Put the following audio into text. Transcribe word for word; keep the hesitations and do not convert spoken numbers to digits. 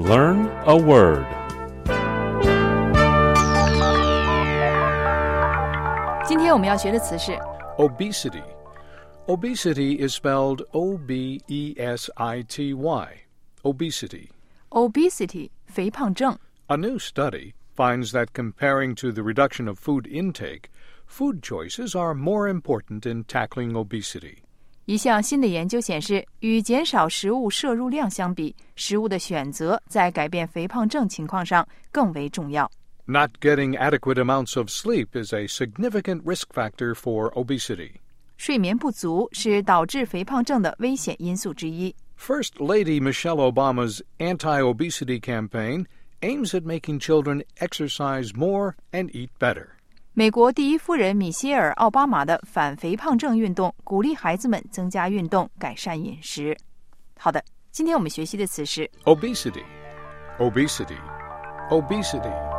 Learn a word. 今天我们要学的词是 Obesity. Obesity is spelled O B E S I T Y. Obesity. obesity 肥胖症。 A new study finds that comparing to the reduction of food intake, food choices are more important in tackling obesity. 一项新的研究显示，与减少食物摄入量相比，食物的选择在改变肥胖症情况上更为重要。 Not getting adequate amounts of sleep is a significant risk factor for obesity. 睡眠不足是导致肥胖症的危险因素之一。 First Lady Michelle Obama's anti-obesity campaign aims at making children exercise more and eat better. 美国第一夫人米歇尔·奥巴马的反肥胖症运动鼓励孩子们增加运动，改善饮食。好的，今天我们学习的词是 Obesity. Obesity. Obesity.